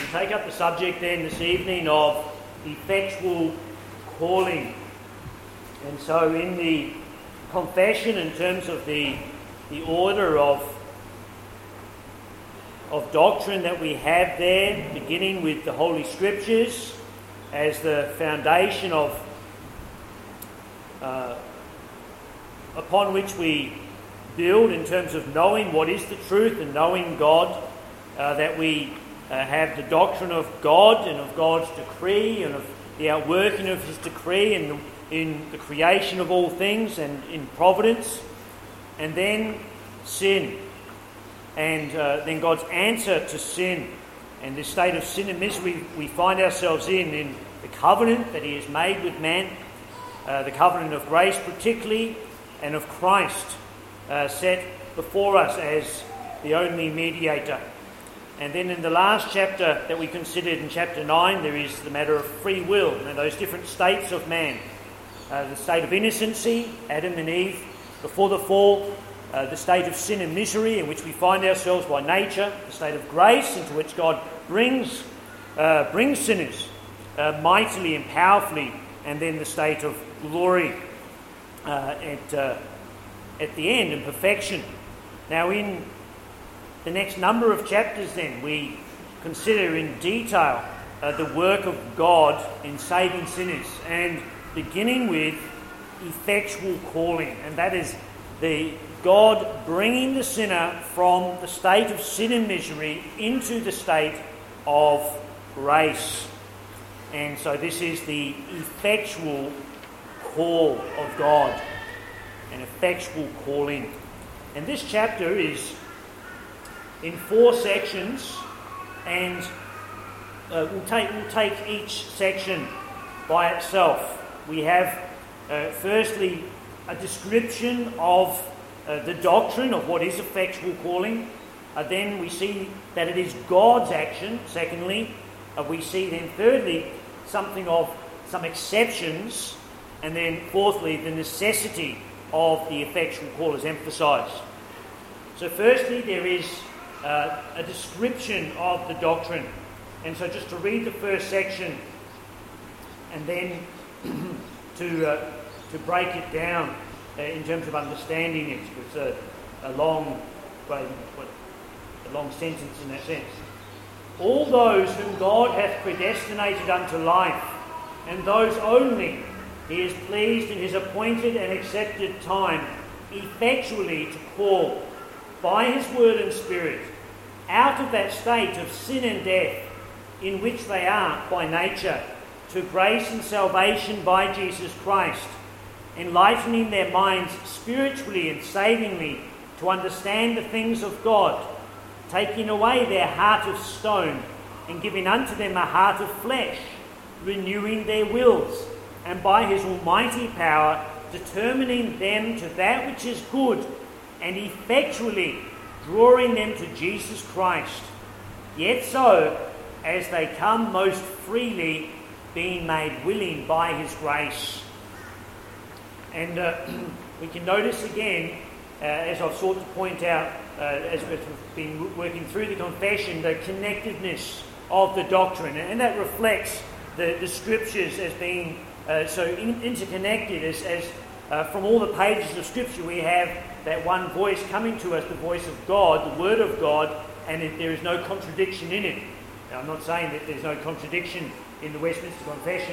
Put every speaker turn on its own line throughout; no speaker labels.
take up the subject then this evening of effectual calling. And so in the confession, in terms of the order of doctrine that we have there, beginning with the Holy Scriptures as the foundation of upon which we build in terms of knowing what is the truth and knowing God, that we have the doctrine of God and of God's decree and of the outworking of His decree and in the creation of all things and in providence, and then sin, and then God's answer to sin and the state of sin and misery we find ourselves in the covenant that He has made with man, the covenant of grace particularly, and of Christ set before us as the only mediator. And then in the last chapter that we considered, in chapter 9, there is the matter of free will and those different states of man. The state of innocency, Adam and Eve, before the fall, the state of sin and misery in which we find ourselves by nature, the state of grace into which God brings sinners mightily and powerfully, and then the state of glory at the end and perfection. Now in the next number of chapters then we consider in detail the work of God in saving sinners, and beginning with effectual calling, and that is the God bringing the sinner from the state of sin and misery into the state of grace. And so this is the effectual call of God, an effectual calling. And this chapter is in 4 sections, and we'll take each section by itself. We have firstly a description of the doctrine of what is effectual calling. Then we see that it is God's action. Secondly, we see then thirdly something of some exceptions, and then fourthly the necessity of the effectual call is emphasised. So firstly there is a description of the doctrine, and so just to read the first section and then to break it down in terms of understanding it. It's a long sentence in that sense. All those whom God hath predestinated unto life, and those only He is pleased in His appointed and accepted time effectually to call by His word and Spirit out of that state of sin and death in which they are by nature, to grace and salvation by Jesus Christ, enlightening their minds spiritually and savingly to understand the things of God, taking away their heart of stone and giving unto them a heart of flesh, renewing their wills, and by His almighty power determining them to that which is good, and effectually drawing them to Jesus Christ, yet so as they come most freely, being made willing by His grace. And we can notice again, as I've sought to point out as we've been working through the confession, the connectedness of the doctrine, and that reflects the Scriptures as being so interconnected, as from all the pages of Scripture we have that one voice coming to us, the voice of God, the Word of God, and there is no contradiction in it. Now, I'm not saying that there's no contradiction in the Westminster Confession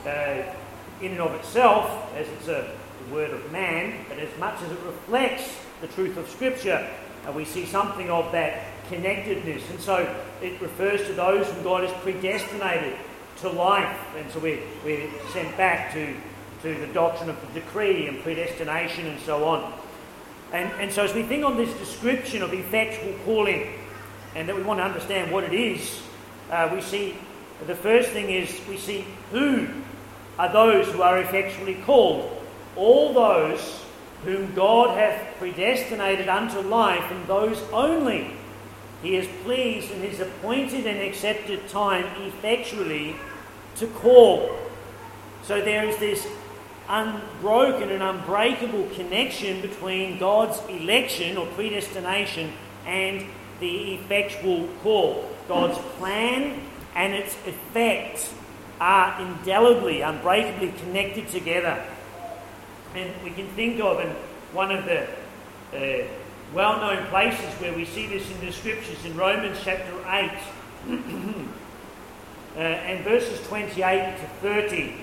in and of itself, as it's the word of man, but as much as it reflects the truth of Scripture, we see something of that connectedness. And so it refers to those whom God has predestinated to life. And so we're sent back to the doctrine of the decree and predestination and so on. And so as we think on this description of effectual calling, and that we want to understand what it is, we see the first thing is we see who are those who are effectually called. All those whom God hath predestinated unto life, and those only He is pleased in His appointed and accepted time effectually to call. So there is this unbroken and unbreakable connection between God's election or predestination and the effectual call. God's plan and its effects are indelibly, unbreakably connected together. And we can think of, in one of the well-known places where we see this in the Scriptures, in Romans chapter 8, and verses 28 to 30.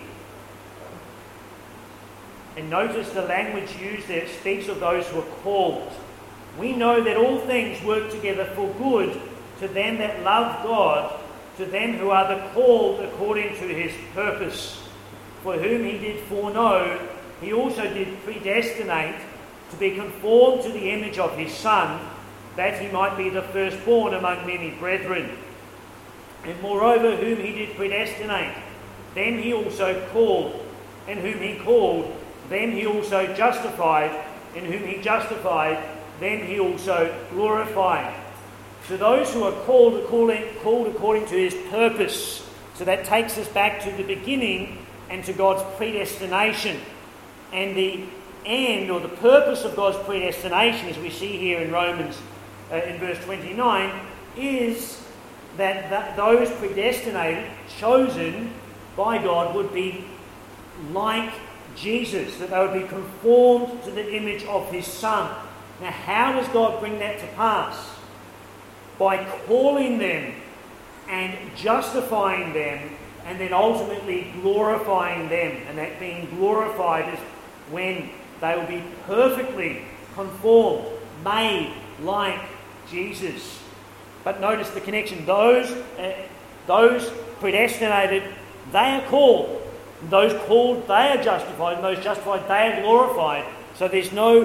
And notice the language used there speaks of those who are called. We know that all things work together for good to them that love God, to them who are the called according to his purpose. For whom he did foreknow, he also did predestinate to be conformed to the image of his Son, that he might be the firstborn among many brethren. And moreover, whom he did predestinate, them he also called, and whom he called, them he also justified, and whom he justified, them he also glorified. To those who are called according to his purpose. So that takes us back to the beginning and to God's predestination. And the end, or the purpose of God's predestination, as we see here in Romans in verse 29, is that those predestinated, chosen by God, would be like Jesus, that they would be conformed to the image of his Son. Now, how does God bring that to pass? By calling them and justifying them, and then ultimately glorifying them. And that being glorified is when they will be perfectly conformed, made like Jesus. But notice the connection. Those predestinated, they are called. Those called, they are justified. And those justified, they are glorified. So there's no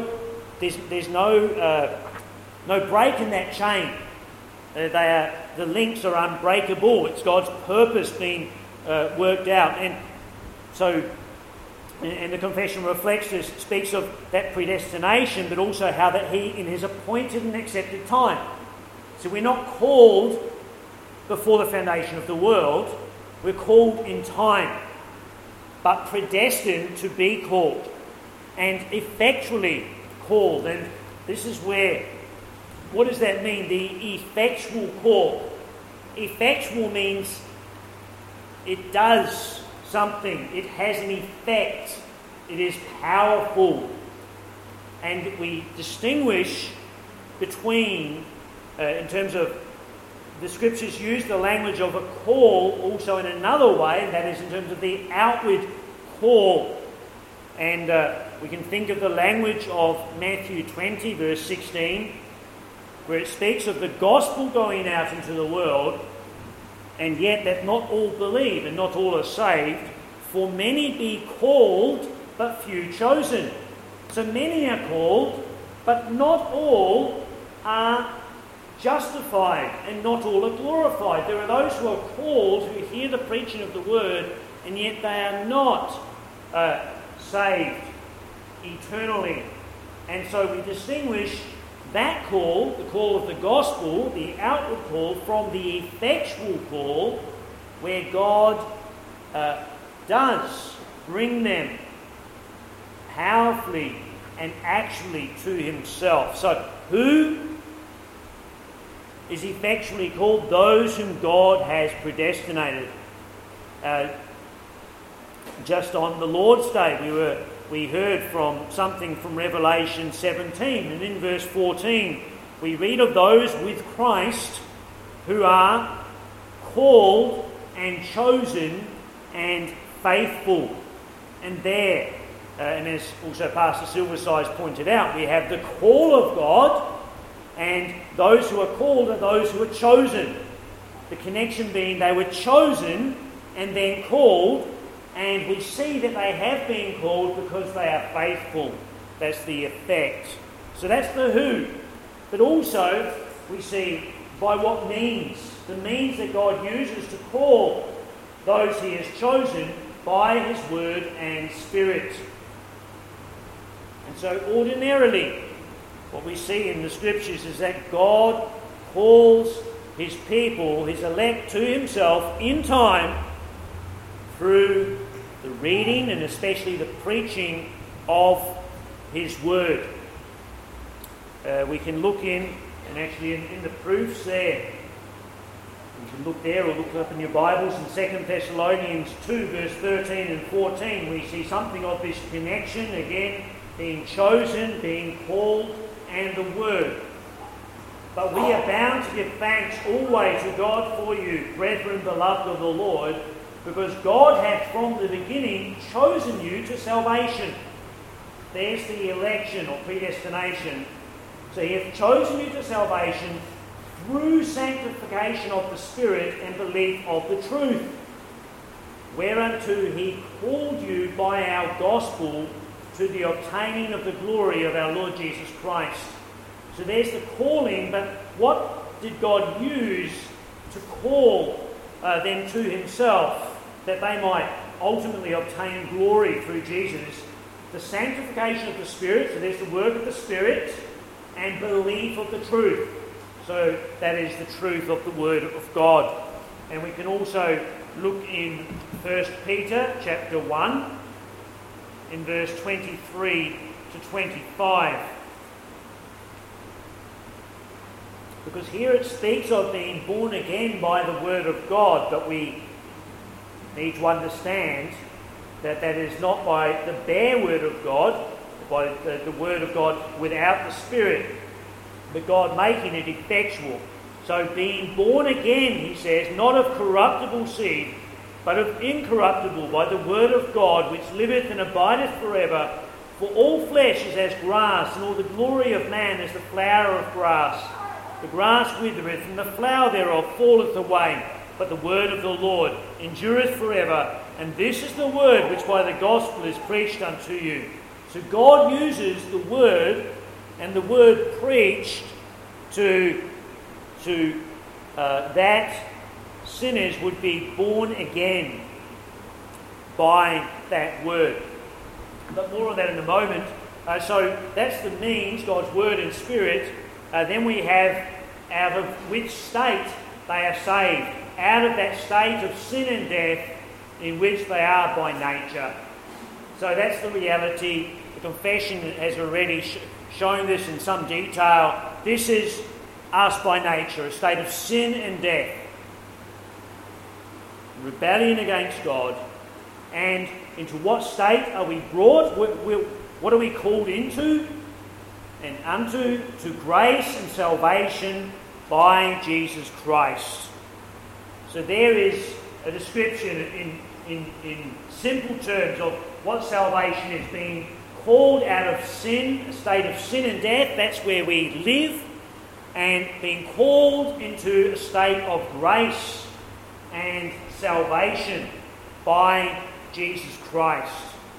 break in that chain. The links are unbreakable. It's God's purpose being worked out. And so, and the confession reflects this, speaks of that predestination, but also how that he, in his appointed and accepted time. So we're not called before the foundation of the world. We're called in time, but predestined to be called and effectually called. And this is where, what does that mean? The effectual call. Effectual means it does something. It has an effect. It is powerful. And we distinguish between, in terms of the Scriptures use the language of a call also in another way, and that is in terms of the outward call. And we can think of the language of Matthew 20, verse 16, where it speaks of the gospel going out into the world, and yet that not all believe and not all are saved. For many be called, but few chosen. So many are called, but not all are justified, and not all are glorified. There are those who are called, who hear the preaching of the word, and yet they are not saved eternally. And so we distinguish that call, the call of the gospel, the outward call, from the effectual call, where God does bring them powerfully and actually to himself. So who is effectually called? Those whom God has predestinated. Just on the Lord's Day, we heard from something from Revelation 17, and in verse 14 we read of those with Christ who are called and chosen and faithful. And there, and as also Pastor Silverside pointed out, we have the call of God, and those who are called are those who are chosen. The connection being they were chosen and then called, and we see that they have been called because they are faithful. That's the effect. So that's the who. But also we see by what means. The means that God uses to call those he has chosen by his word and spirit. And so ordinarily, what we see in the Scriptures is that God calls his people, his elect, to himself in time through the reading and especially the preaching of his word. We can look in, and actually in the proofs there, You can look there or look up in your Bibles in 2 Thessalonians 2 verse 13 and 14. We see something of this connection, again, being chosen, being called, and the word. But we are bound to give thanks always to God for you, brethren beloved of the Lord, because God hath from the beginning chosen you to salvation. There's the election or predestination. So he hath chosen you to salvation through sanctification of the Spirit and belief of the truth, whereunto he called you by our gospel to the obtaining of the glory of our Lord Jesus Christ. So there's the calling, but what did God use to call them to himself, that they might ultimately obtain glory through Jesus? The sanctification of the Spirit, so there's the work of the Spirit, and belief of the truth. So that is the truth of the Word of God. And we can also look in 1 Peter chapter 1, in verse 23 to 25. Because here it speaks of being born again by the Word of God, but we need to understand that that is not by the bare Word of God, by the Word of God without the Spirit, but God making it effectual. So being born again, he says, not of corruptible seed, but of incorruptible, by the Word of God, which liveth and abideth forever. For all flesh is as grass, and all the glory of man as the flower of grass. The grass withereth, and the flower thereof falleth away, but the word of the Lord endureth forever. And this is the word which by the gospel is preached unto you. So God uses the word and the word preached to that sinners would be born again by that word. But more on that in a moment. So that's the means, God's word and spirit. Then we have out of which state they are saved. Out of that state of sin and death in which they are by nature. So that's the reality. The confession has already shown this in some detail. This is us by nature, a state of sin and death. Rebellion against God. And into what state are we brought? What are we called into? And unto to grace and salvation by Jesus Christ. So there is a description in simple terms of what salvation is: being called out of sin, a state of sin and death, that's where we live, and being called into a state of grace and salvation by Jesus Christ.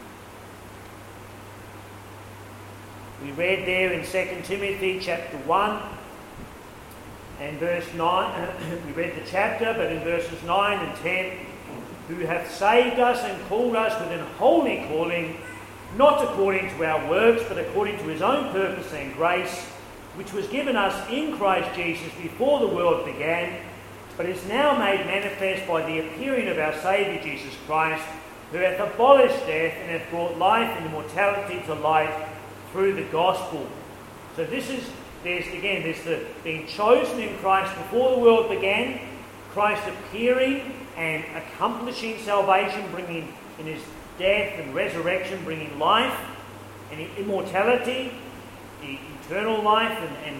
We read there in 2 Timothy chapter 1 and verse 9, we read the chapter, but in verses 9 and 10, who hath saved us and called us with an holy calling, not according to our works, but according to his own purpose and grace, which was given us in Christ Jesus before the world began, but is now made manifest by the appearing of our Saviour Jesus Christ, who hath abolished death and hath brought life and immortality to light through the gospel. So there's the being chosen in Christ before the world began, Christ appearing and accomplishing salvation, bringing in his death and resurrection, bringing life and immortality, eternal life, and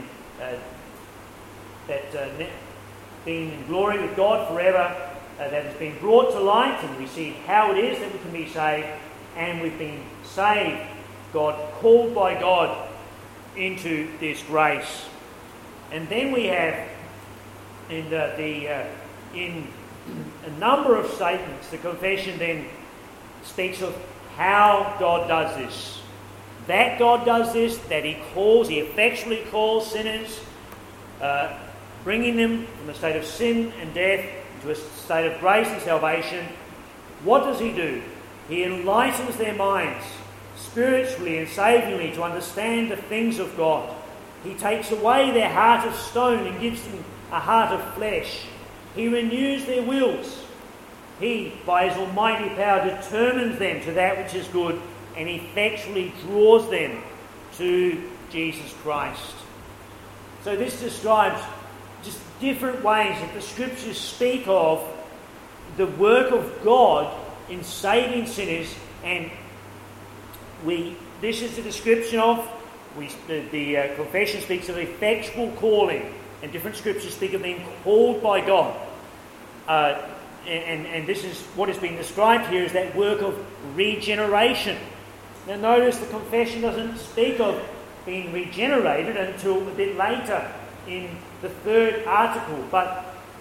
being in glory with God forever, that has been brought to light, and we see how it is that we can be saved, and we've been saved, God, called by God into this grace. And then we have in a number of statements, the confession then speaks of how God does this. That God does this, that he effectually calls sinners, bringing them from a state of sin and death into a state of grace and salvation. What does he do? He enlightens their minds spiritually and savingly to understand the things of God. He takes away their heart of stone and gives them a heart of flesh. He renews their wills. He, by his almighty power, determines them to that which is good and effectually draws them to Jesus Christ. So this describes just different ways that the Scriptures speak of the work of God in saving sinners, and this is the description of, the confession speaks of effectual calling, and different Scriptures speak of being called by God. And this is what is being described here as that work of regeneration. Now notice the confession doesn't speak of being regenerated until a bit later in the third article, but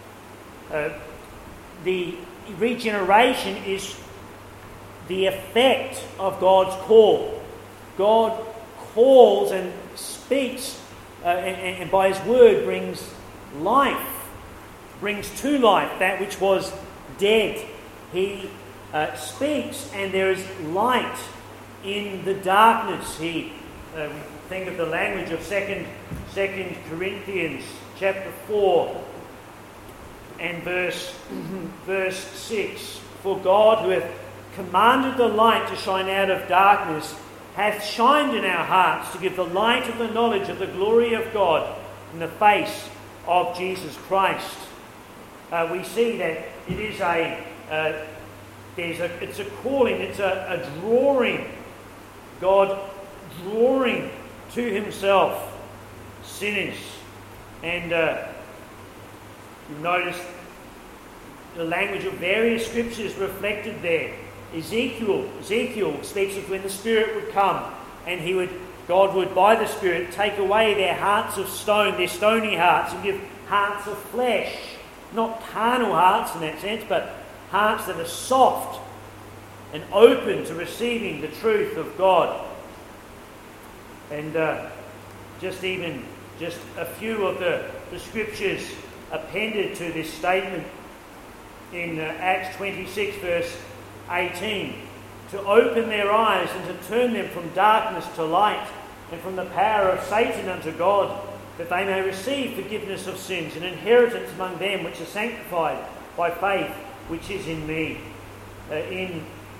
the regeneration is the effect of God's call. God calls and speaks, and by His word brings life, brings to life that which was dead. He speaks, and there is light in the darkness. He think of the language of 2 Corinthians chapter 4 and verse 6. For God, who hath commanded the light to shine out of darkness, hath shined in our hearts to give the light of the knowledge of the glory of God in the face of Jesus Christ. We see that it is it's a calling, it's a drawing, God drawing to Himself sinners. And you notice the language of various Scriptures reflected there. Ezekiel speaks of when the Spirit would come, and God would by the Spirit take away their hearts of stone, their stony hearts, and give hearts of flesh. Not carnal hearts in that sense, but hearts that are soft and open to receiving the truth of God. And just a few of the Scriptures appended to this statement in Acts 26 verse 18, to open their eyes and to turn them from darkness to light, and from the power of Satan unto God, that they may receive forgiveness of sins and inheritance among them which are sanctified by faith which is in me. In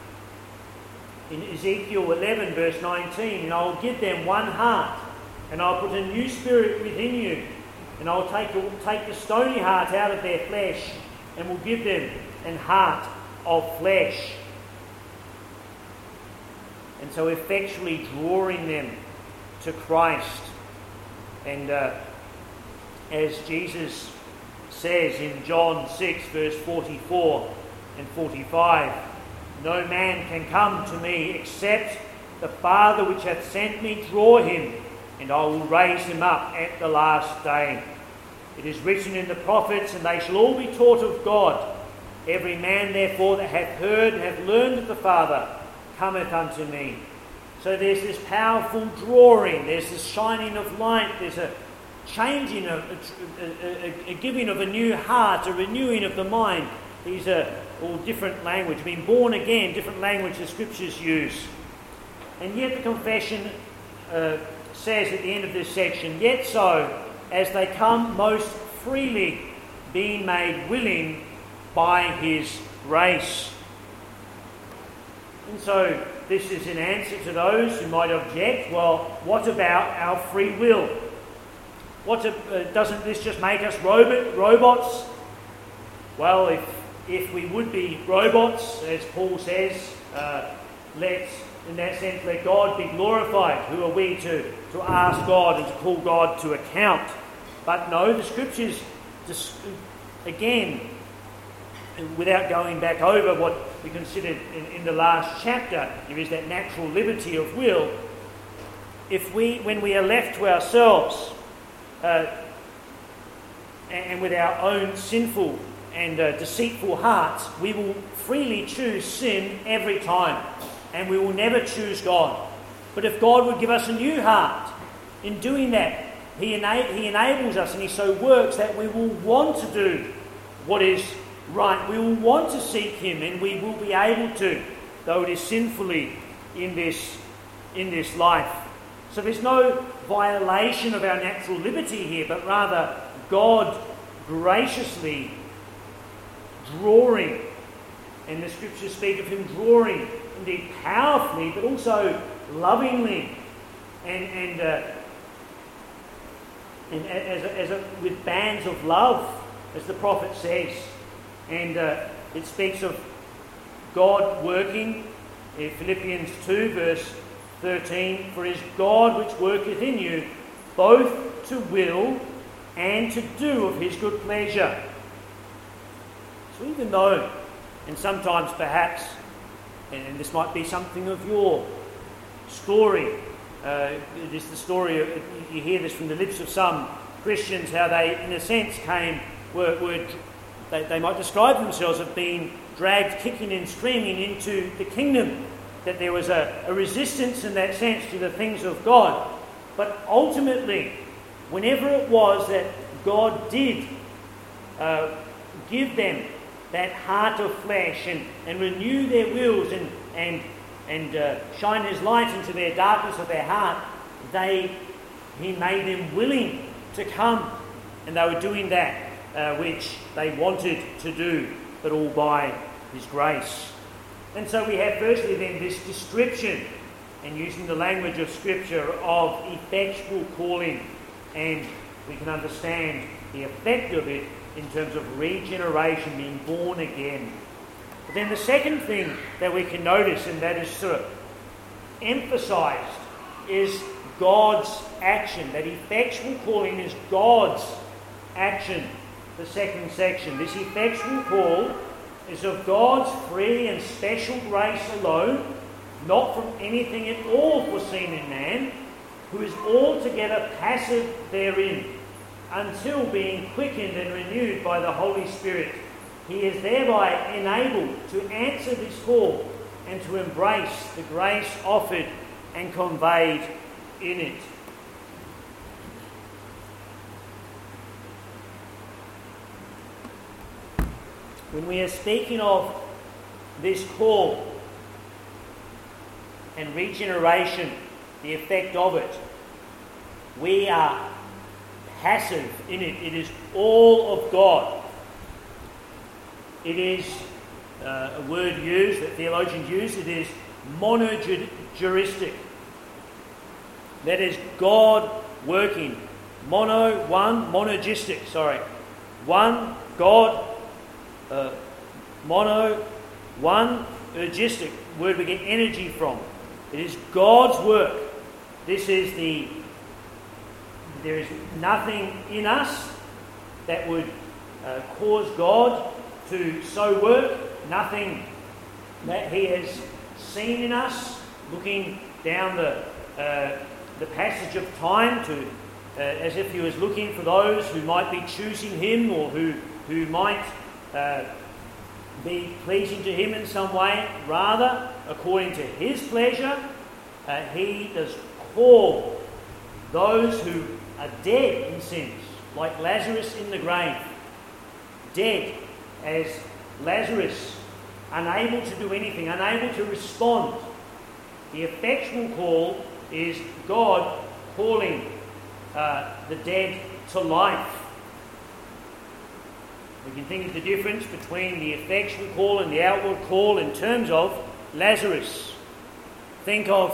Ezekiel 11 verse 19, and I will give them one heart, and I'll put a new spirit within you, and I'll take the stony heart out of their flesh, and will give them an heart of flesh. And so effectually drawing them to Christ. And as Jesus says in John 6 verse 44 and 45, no man can come to me except the Father which hath sent me draw him, and I will raise him up at the last day. It is written in the prophets, and they shall all be taught of God. Every man therefore that hath heard and hath learned of the Father cometh unto me. So there's this powerful drawing, there's this shining of light, there's a changing of a giving of a new heart, a renewing of the mind. These are all different language. Being born again, different language the Scriptures use. And yet the confession says at the end of this section, yet so, as they come most freely, being made willing by His grace. And so this is an answer to those who might object, well, what about our free will? Doesn't this just make us robots? Well, if we would be robots, as Paul says, let God be glorified. Who are we to ask God and to call God to account? But no, the Scriptures, again, without going back over what we considered in the last chapter, there is that natural liberty of will. When we are left to ourselves, and with our own sinful and deceitful hearts, we will freely choose sin every time, and we will never choose God. But if God would give us a new heart, in doing that, He enables us, and He so works that we will want to do what is right. We will want to seek Him, and we will be able to, though it is sinfully in this life. So there's no violation of our natural liberty here, but rather God graciously drawing. And the Scriptures speak of Him drawing, indeed powerfully, but also lovingly, and and with bands of love, as the prophet says. And it speaks of God working in Philippians 2 verse 13, for it is God which worketh in you both to will and to do of his good pleasure. So even though, and sometimes perhaps, and this might be something of your story, it is the story, you hear this from the lips of some Christians, how they, in a sense, they might describe themselves as being dragged kicking and screaming into the kingdom, that there was a resistance in that sense to the things of God. But ultimately, whenever it was that God did give them that heart of flesh and renew their wills and shine his light into their darkness of their heart, he made them willing to come, and they were doing that which they wanted to do, but all by his grace. And so we have firstly then this description, and using the language of Scripture, of effectual calling, and we can understand the effect of it in terms of regeneration, being born again. But then the second thing that we can notice, and that is sort of emphasised, is God's action. That effectual calling is God's action. The second section. This effectual call is of God's free and special grace alone, not from anything at all foreseen in man, who is altogether passive therein, until being quickened and renewed by the Holy Spirit, he is thereby enabled to answer this call and to embrace the grace offered and conveyed in it. When we are speaking of this call and regeneration, the effect of it, we are passive in it. It is all of God. It is a word used, that theologians use, it is monogeristic. That is God working. Monogistic. One, God, ergistic, word we get energy from. It is God's work. There is nothing in us that would cause God to so work, nothing that he has seen in us, looking down the passage of time to as if he was looking for those who might be choosing him, or who might be pleasing to him in some way. Rather, according to his pleasure, he does call those who are dead in sins, like Lazarus in the grave. Dead as Lazarus, unable to do anything, unable to respond. The effectual call is God calling the dead to life. We can think of the difference between the effectual call and the outward call in terms of Lazarus. Think of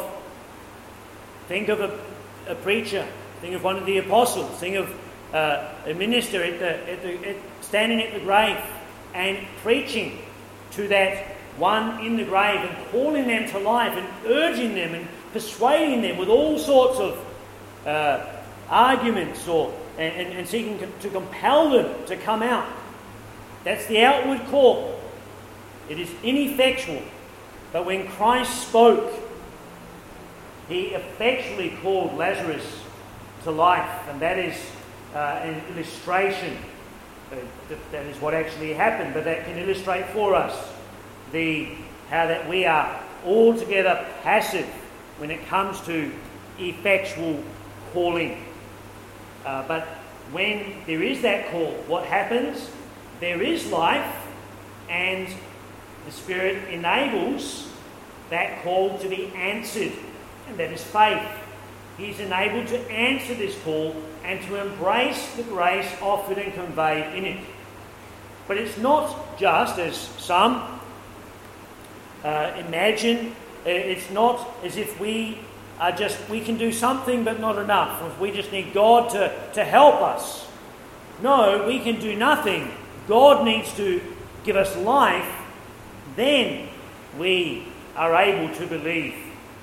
a preacher. Think of one of the apostles. Think of a minister standing at the grave and preaching to that one in the grave and calling them to life and urging them and persuading them with all sorts of arguments and seeking to compel them to come out. That's the outward call. It is ineffectual. But when Christ spoke, he effectually called Lazarus to life, and that is an illustration. That is what actually happened, but that can illustrate for us how that we are altogether passive when it comes to effectual calling. But when there is that call, what happens? There is life, and the Spirit enables that call to be answered, and that is faith. He is enabled to answer this call and to embrace the grace offered and conveyed in it. But it's not just, as some imagine, it's not as if we we can do something but not enough. We just need God to help us. No, we can do nothing. God needs to give us life. Then we are able to believe.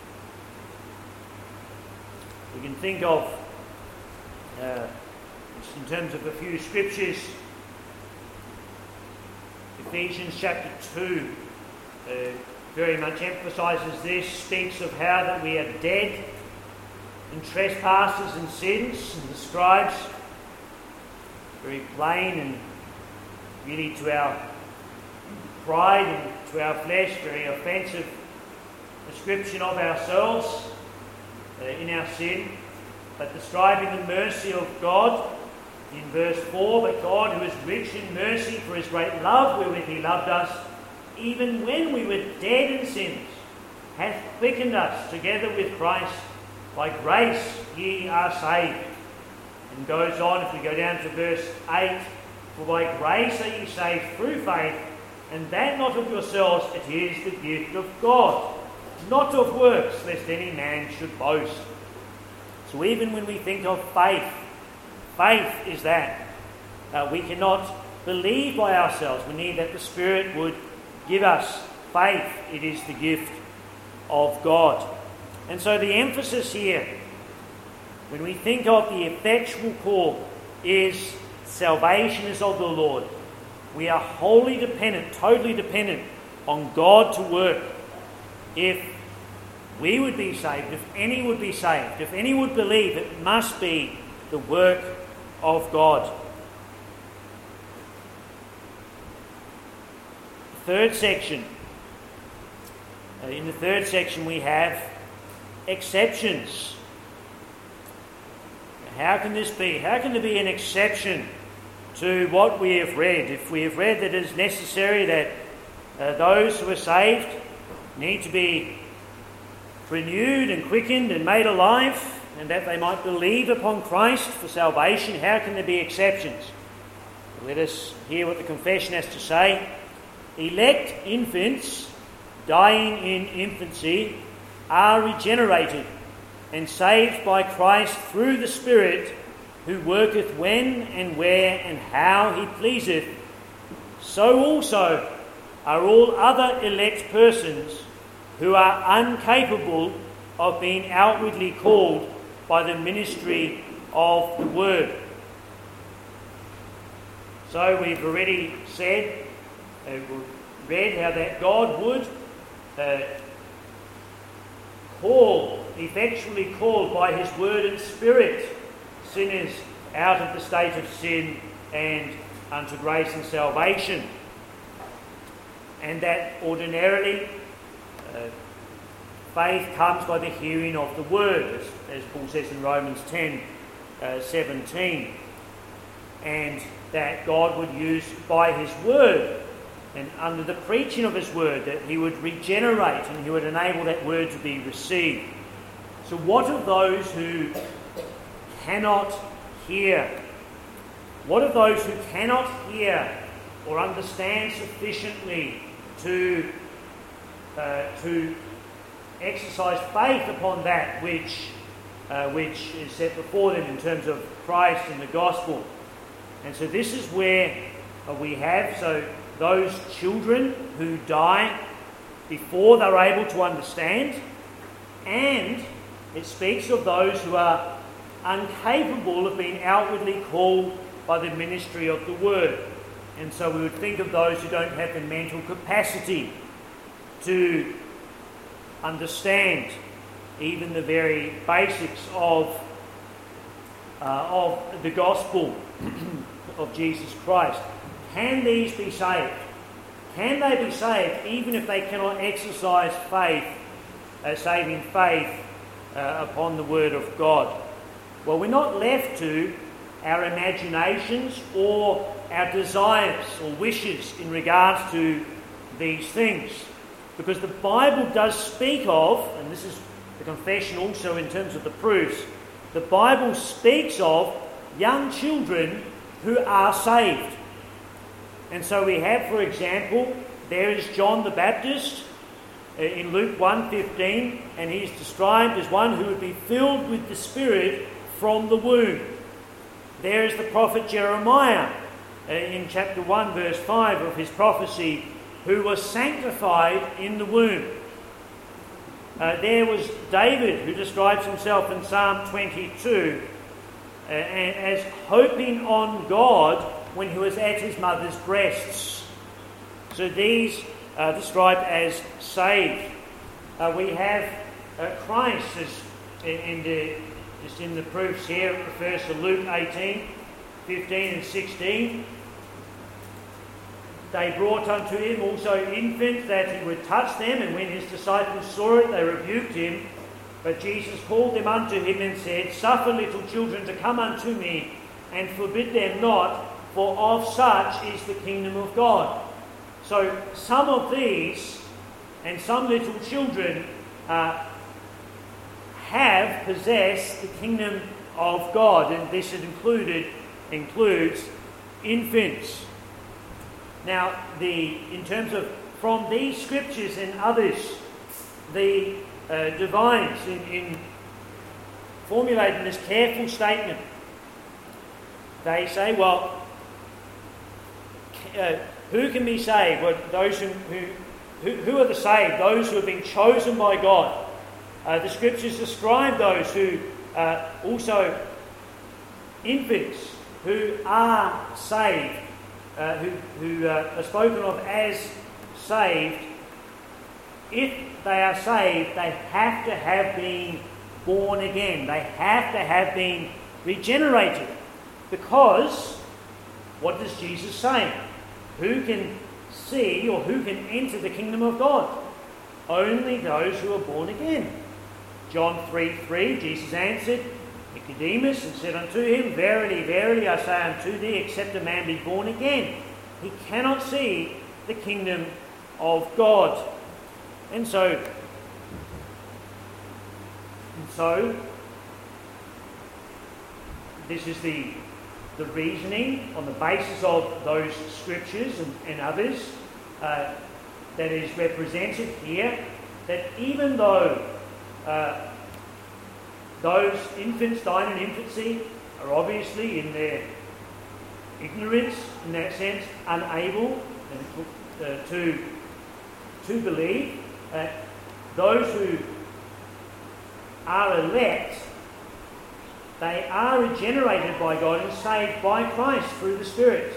We can think of, in terms of a few scriptures, Ephesians chapter 2 very much emphasises this, speaks of how that we are dead in trespasses and sins, and describes very plain and really to our pride and to our flesh, very offensive description of ourselves in our sin, but describing the mercy of God in verse 4, but God, who is rich in mercy for his great love wherewith he loved us, even when we were dead in sins, hath quickened us together with Christ. By grace ye are saved. And goes on, if we go down to verse 8, for by grace are ye saved through faith, and that not of yourselves, it is the gift of God, not of works, lest any man should boast. So even when we think of faith, faith is that. We cannot believe by ourselves. We need that the Spirit would give us faith. It is the gift of God. And so the emphasis here, when we think of the effectual call, is salvation is of the Lord. We are wholly dependent, totally dependent on God to work. If we would be saved, if any would be saved, if any would believe, it must be the work of God. Third section. In the third section we have exceptions. How can this be? How can there be an exception to what we have read? If we have read that it is necessary that those who are saved need to be renewed and quickened and made alive, and that they might believe upon Christ for salvation, how can there be exceptions? Let us hear what the confession has to say. Elect infants dying in infancy are regenerated and saved by Christ through the Spirit, who worketh when and where and how he pleaseth. So also are all other elect persons who are incapable of being outwardly called by the ministry of the Word. So we've already said, read how that God would effectually call by his Word and Spirit sinners out of the state of sin and unto grace and salvation. And that ordinarily faith comes by the hearing of the Word, as Paul says in Romans 10:17, and that God would use by his Word and under the preaching of his Word, that he would regenerate and he would enable that Word to be received. So what of those who cannot hear? What of those who cannot hear or understand sufficiently to exercise faith upon that which is set before them in terms of Christ and the gospel? And so this is where we have those children who die before they're able to understand, and it speaks of those who are incapable of being outwardly called by the ministry of the Word. And so we would think of those who don't have the mental capacity to understand even the very basics of the gospel of Jesus Christ. Can these be saved? Can they be saved even if they cannot exercise faith, saving faith upon the Word of God? Well, we're not left to our imaginations or our desires or wishes in regards to these things, because the Bible does speak of, and this is the confession also in terms of the proofs, the Bible speaks of young children who are saved. And so we have, for example, there is John the Baptist, in Luke 1:15, and he's described as one who would be filled with the Spirit from the womb. There is the prophet Jeremiah in chapter 1 verse 5 of his prophecy, who was sanctified in the womb. There was David, who describes himself in Psalm 22 as hoping on God when he was at his mother's breasts. So these are described as saved. We have Christ, just in the proofs here, it refers to Luke 18:15 and 16. They brought unto him also infants, that he would touch them, and when his disciples saw it, they rebuked him. But Jesus called them unto him and said, Suffer little children to come unto me, and forbid them not, for of such is the kingdom of God. So some of these, and some little children, have possessed the kingdom of God, and this includes infants. Now, in terms of from these scriptures and others, the divines in formulating this careful statement, they say, well, who can be saved? Well, those who are the saved? Those who have been chosen by God. The scriptures describe those who also infants who are saved, who are spoken of as saved. If they are saved, they have to have been born again. They have to have been regenerated. Because, what does Jesus say? Who can see or who can enter the kingdom of God? Only those who are born again. John 3:3, Jesus answered Nicodemus and said unto him, Verily, verily, I say unto thee, except a man be born again, he cannot see the kingdom of God. And so this is the reasoning on the basis of those scriptures and others that is represented here, that even though those infants dying in infancy are obviously in their ignorance, in that sense, unable to believe, those who are elect, they are regenerated by God and saved by Christ through the Spirit.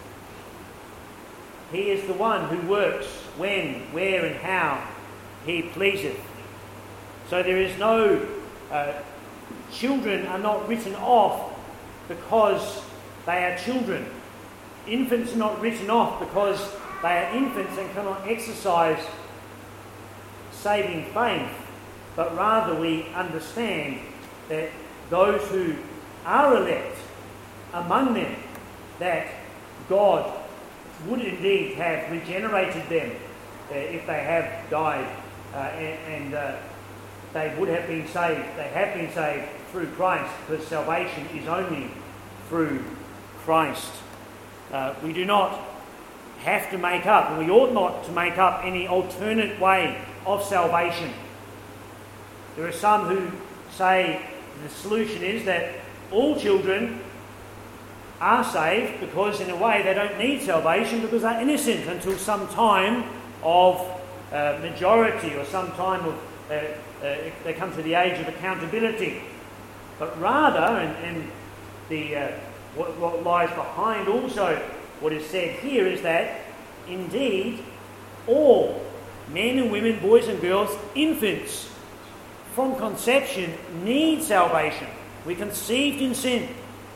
He is the one who works when, where and how he pleaseth. So there is no, children are not written off because they are children. Infants are not written off because they are infants and cannot exercise saving faith, but rather we understand that those who are elect, among them, that God would indeed have regenerated them if they have died, and they would have been saved. They have been saved through Christ, because salvation is only through Christ. We do not have to make up, and we ought not to make up any alternate way of salvation. There are some who say the solution is that all children are saved because in a way they don't need salvation because they're innocent until some time of majority or some time of they come to the age of accountability. But rather, and what lies behind also what is said here is that indeed all men and women, boys and girls, infants from conception need salvation. We're conceived in sin.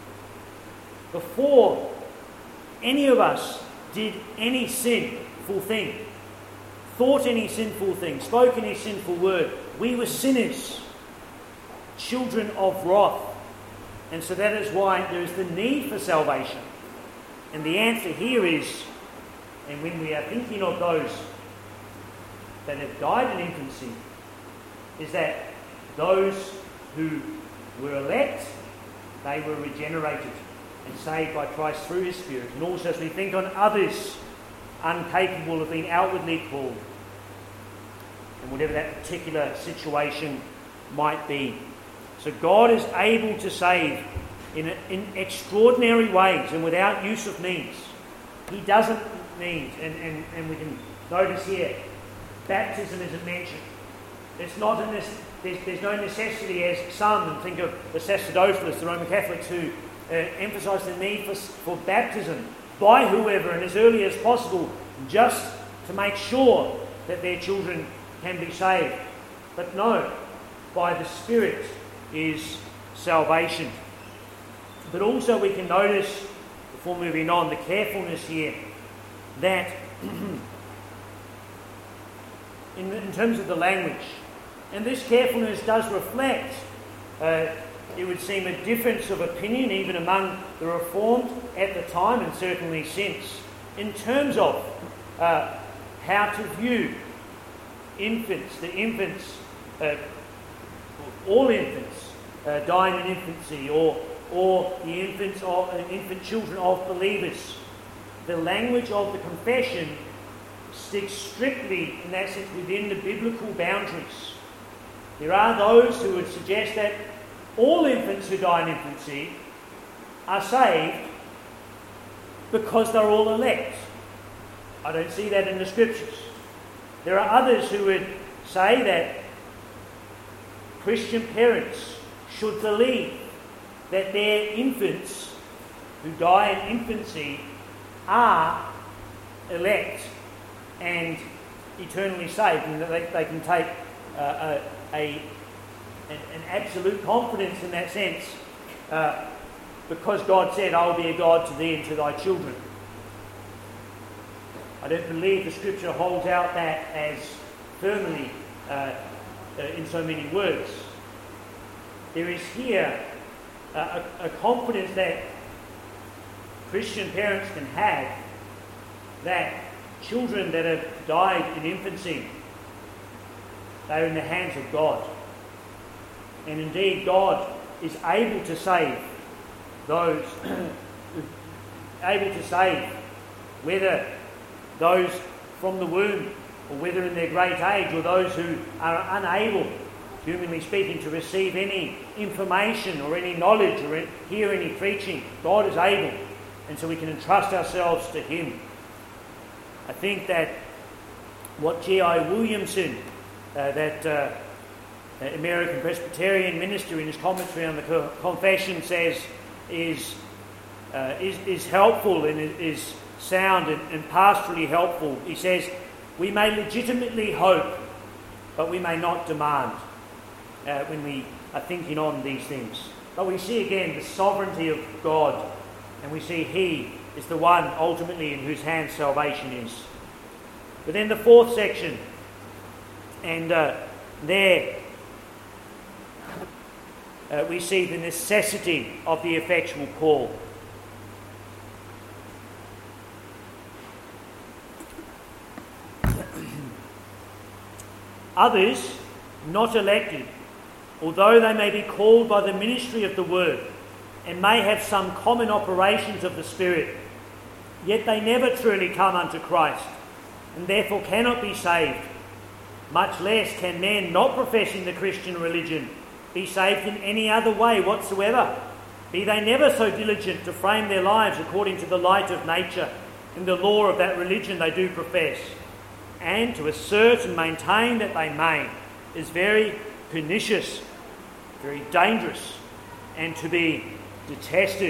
Before any of us did any sinful thing, thought any sinful thing, spoke any sinful word, we were sinners, children of wrath. And so that is why there is the need for salvation. And the answer here is, and when we are thinking of those that have died in infancy, is that those who were elect, they were regenerated and saved by Christ through his Spirit. And also as we think on others incapable of being outwardly called, and whatever that particular situation might be. So God is able to save in extraordinary ways and without use of means. He doesn't need, and we can notice here, baptism isn't mentioned. There's no necessity, as some, and think of the sacerdotalists, the Roman Catholics, who emphasise the need for baptism by whoever and as early as possible, just to make sure that their children can be saved. But no, by the Spirit is salvation. But also we can notice, before moving on, the carefulness here that in terms of the language, and this carefulness does reflect, it would seem, a difference of opinion even among the Reformed at the time and certainly since, in terms of how to view infants, all infants dying in infancy, or the infant children of believers. The language of the confession sticks strictly, in that sense, within the biblical boundaries. There are those who would suggest that all infants who die in infancy are saved because they're all elect. I don't see that in the Scriptures. There are others who would say that Christian parents should believe that their infants who die in infancy are elect and eternally saved, and that they can take an absolute confidence in that sense, because God said, "I will be a God to thee and to thy children." I don't believe the Scripture holds out that as firmly in so many words. There is here a confidence that Christian parents can have that children that have died in infancy, they are in the hands of God. And indeed, God is able to save those, whether those from the womb, or whether in their great age, or those who are unable, humanly speaking, to receive any information or any knowledge or hear any preaching. God is able, and so we can entrust ourselves to Him. I think that what G.I. Williamson, that American Presbyterian minister, in his commentary on the Confession says is helpful and is sound and pastorally helpful. He says, "We may legitimately hope, but we may not demand when we are thinking on these things." But we see again the sovereignty of God, and we see He is the one ultimately in whose hands salvation is. But then the fourth section, and there we see the necessity of the effectual call. Others, not elected, although they may be called by the ministry of the Word, and may have some common operations of the Spirit, yet they never truly come unto Christ, and therefore cannot be saved. Much less can men not professing the Christian religion be saved in any other way whatsoever, be they never so diligent to frame their lives according to the light of nature and the law of that religion they do profess. And to assert and maintain that they may is very pernicious, very dangerous, and to be detested.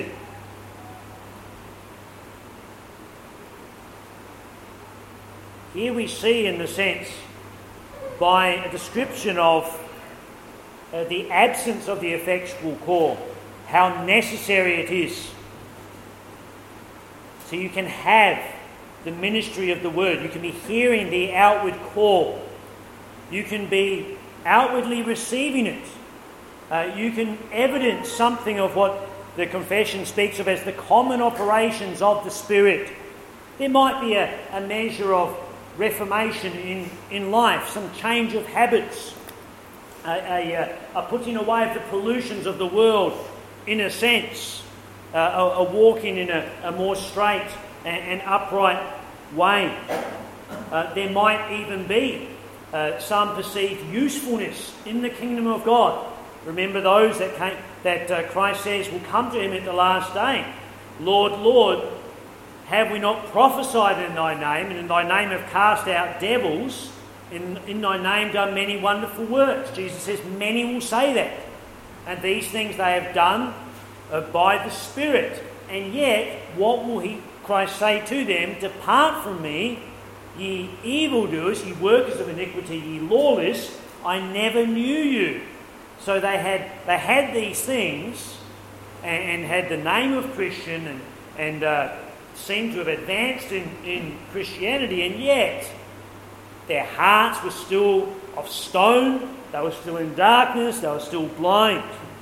Here we see, in the sense, by a description of the absence of the effectual call, how necessary it is. So you can have the ministry of the Word, you can be hearing the outward call, you can be outwardly receiving it, you can evidence something of what the confession speaks of as the common operations of the Spirit. There might be a measure of reformation in life, some change of habits, a putting away of the pollutions of the world, in a sense, a walking in a more straight and upright way. There might even be some perceived usefulness in the kingdom of God. Remember those that Christ says will come to him at the last day. Lord, Lord, have we not prophesied in thy name, and in thy name have cast out devils, in thy name done many wonderful works? Jesus says many will say that. And these things they have done by the Spirit. And yet, what will Christ say to them? Depart from me, ye evildoers, ye workers of iniquity, ye lawless, I never knew you. So they had these things and had the name of Christian and seemed to have advanced in Christianity, and yet their hearts were still of stone, they were still in darkness, they were still blind.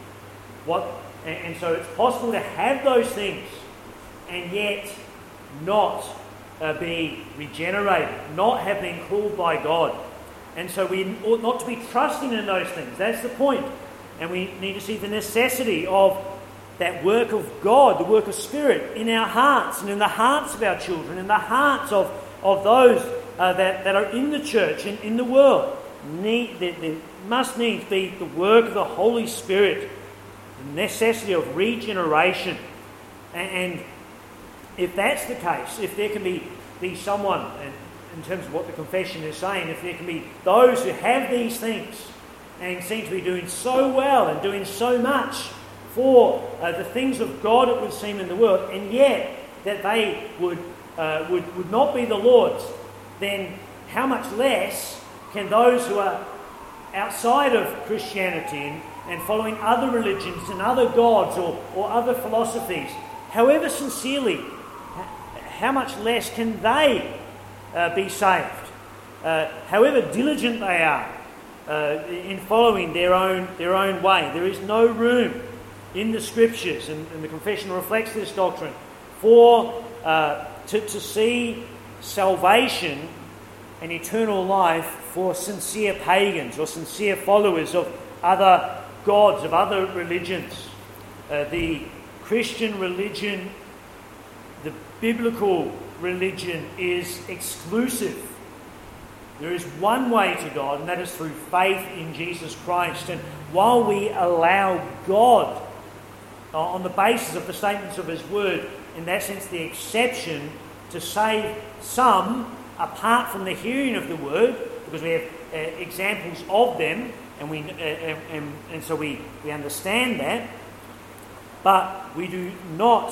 And so it's possible to have those things and yet not be regenerated, not have been called by God. And so we ought not to be trusting in those things. That's the point. And we need to see the necessity of that work of God, the work of Spirit in our hearts and in the hearts of our children, in the hearts of those that are in the church and in the world. There must needs be the work of the Holy Spirit, the necessity of regeneration. And if that's the case, if there can be someone, in terms of what the confession is saying, if there can be those who have these things and seem to be doing so well and doing so much for the things of God, it would seem, in the world, and yet that they would not be the Lord's, then how much less can those who are outside of Christianity and following other religions and other gods or other philosophies, however sincerely, how much less can they be saved? However diligent they are in following their own way. There is no room in the Scriptures, and the confession reflects this doctrine, for to see salvation and eternal life for sincere pagans or sincere followers of other gods, of other religions. The Christian religion, the biblical religion, is exclusive. There is one way to God, and that is through faith in Jesus Christ. And while we allow God, on the basis of the statements of His Word, in that sense the exception, to save some apart from the hearing of the Word, because we have examples of them, and so we understand that, but we do not,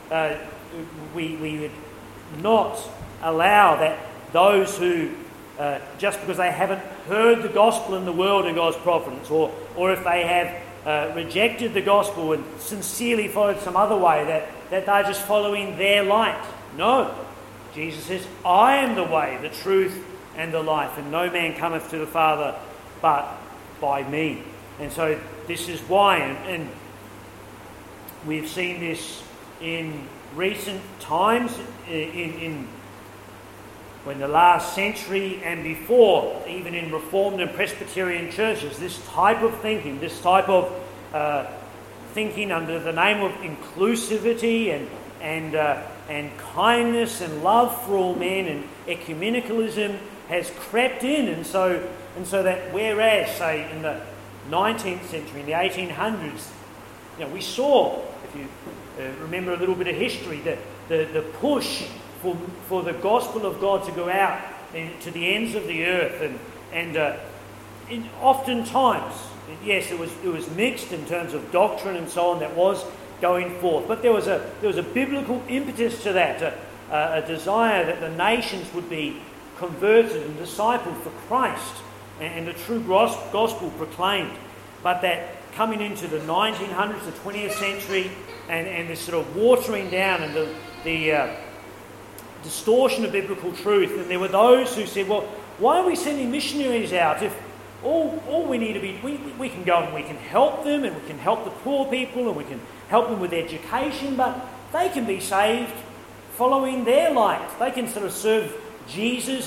we would not allow that those who, just because they haven't heard the gospel in the world and God's providence, or if they have rejected the gospel and sincerely followed some other way, that they're just following their light. No. Jesus says, I am the way, the truth, and the life, and no man cometh to the Father but by me. And so this is why, and we've seen this in recent times, in the last century and before, even in Reformed and Presbyterian churches, this type of thinking, this type of thinking under the name of inclusivity and kindness and love for all men and ecumenicalism has crept in, and so that whereas, say, in the 19th century, in the 1800s, we saw, if you remember a little bit of history, the push for the gospel of God to go out to the ends of the earth, and oftentimes, yes, it was mixed in terms of doctrine and so on that was going forth, but there was a biblical impetus to that, a desire that the nations would be converted and discipled for Christ and the true gospel proclaimed. But that coming into the 1900s, the 20th century, and this sort of watering down and the distortion of biblical truth, and there were those who said, well, why are we sending missionaries out if all we need to be, we can go and we can help them, and we can help the poor people, and we can help them with education, but they can be saved following their light. They can sort of serve Jesus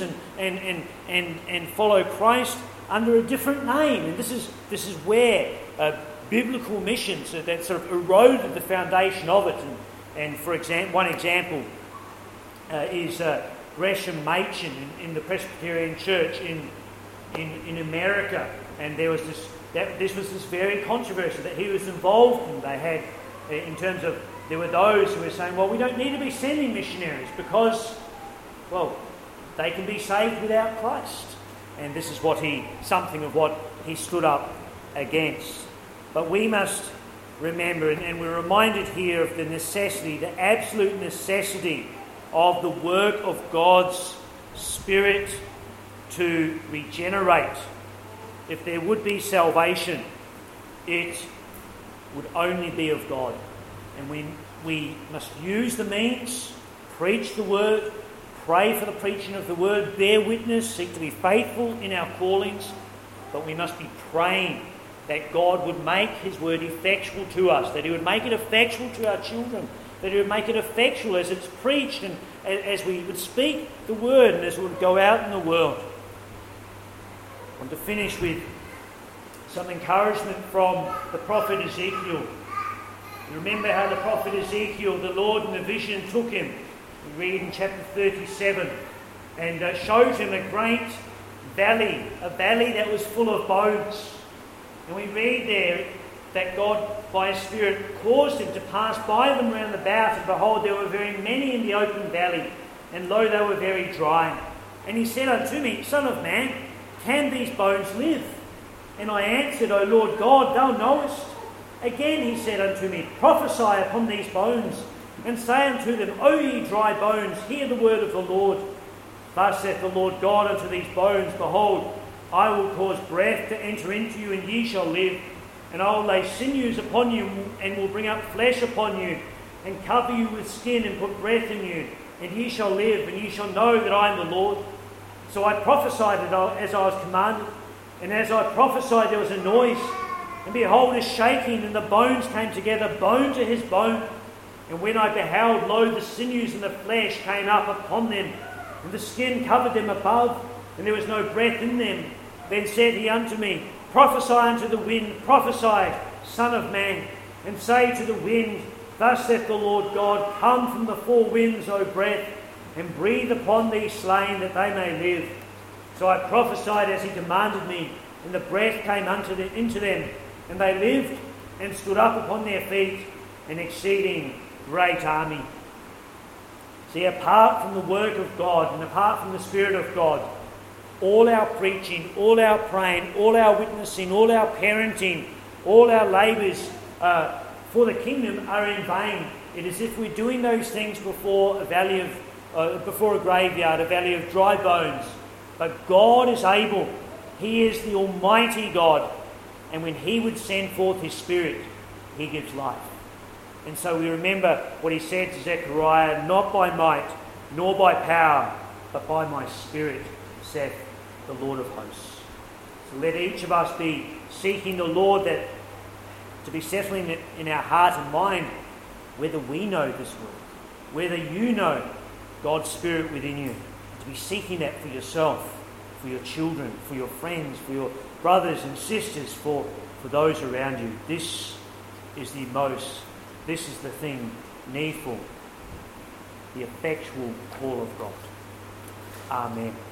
and follow Christ under a different name. And this is where biblical missions that sort of eroded the foundation of it. And for example, one example is Gresham Machen in the Presbyterian Church in in America, and there was this was this very controversy that he was involved in. They had, in terms of, there were those who were saying, well, we don't need to be sending missionaries because, well, they can be saved without Christ. And this is something of what he stood up against. But we must remember, and we're reminded here of the necessity, the absolute necessity of the work of God's Spirit to regenerate. If there would be salvation, it would only be of God. And we must use the means, preach the word, pray for the preaching of the word, bear witness, seek to be faithful in our callings, but we must be praying that God would make his word effectual to us, that he would make it effectual to our children, that he would make it effectual as it's preached and as we would speak the word and as it would go out in the world. I want to finish with some encouragement from the prophet Ezekiel. You remember how the prophet Ezekiel, the Lord in the vision took him, we read in chapter 37, and showed him a great valley, a valley that was full of bones. And we read there that God, by his Spirit, caused him to pass by them round about, and behold, there were very many in the open valley, and lo, they were very dry. And he said unto me, Son of man, can these bones live? And I answered, O Lord God, thou knowest. Again he said unto me, Prophesy upon these bones, and say unto them, O ye dry bones, hear the word of the Lord. Thus saith the Lord God unto these bones, Behold, I will cause breath to enter into you, and ye shall live. And I will lay sinews upon you, and will bring up flesh upon you, and cover you with skin, and put breath in you. And ye shall live, and ye shall know that I am the Lord. So I prophesied as I was commanded. And as I prophesied, there was a noise. And behold, a shaking, and the bones came together, bone to his bone. And when I beheld, lo, the sinews and the flesh came up upon them, and the skin covered them above, and there was no breath in them. Then said he unto me, Prophesy unto the wind, prophesy, Son of man, and say to the wind, Thus saith the Lord God, Come from the four winds, O breath, and breathe upon these slain, that they may live. So I prophesied as he commanded me, and the breath came into them, and they lived, and stood up upon their feet, an exceeding great army. See, apart from the work of God, and apart from the Spirit of God, all our preaching, all our praying, all our witnessing, all our parenting, all our labours for the kingdom are in vain. It is as if we're doing those things before a graveyard, a valley of dry bones. But God is able. He is the Almighty God. And when he would send forth his Spirit, he gives life. And so we remember what he said to Zechariah, Not by might, nor by power, but by my Spirit, saith the Lord of hosts. So let each of us be seeking the Lord, that to be settling in our heart and mind whether we know this word, whether you know God's Spirit within you, to be seeking that for yourself, for your children, for your friends, for your brothers and sisters, for those around you. This is the thing needful, the effectual call of God. Amen.